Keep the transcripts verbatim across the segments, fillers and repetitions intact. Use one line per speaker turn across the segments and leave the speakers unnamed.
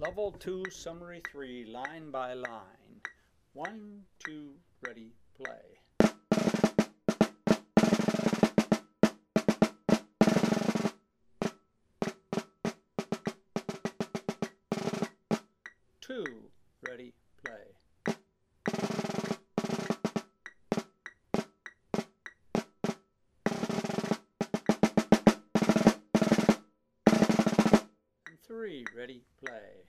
Level two, Summary three, line by line. One, two, ready, play. Two, ready, play. And three, ready, play.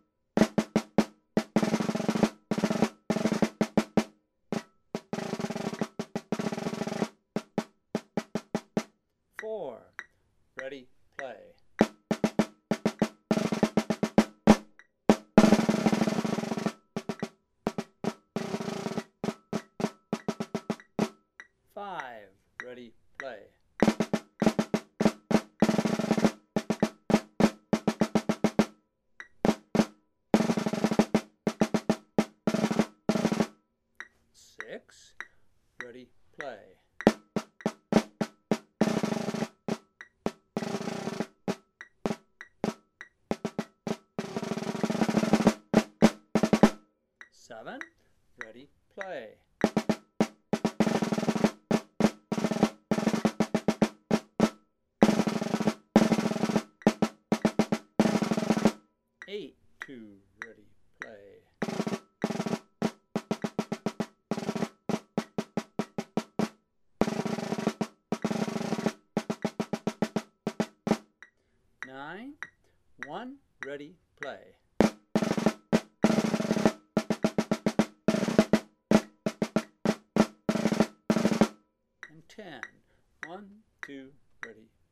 Four, ready, play. Five, ready, play. Six, ready, play. Seven, ready, play. Eight, two, ready, play. Nine, one, ready, play. And ten, one, two, ready,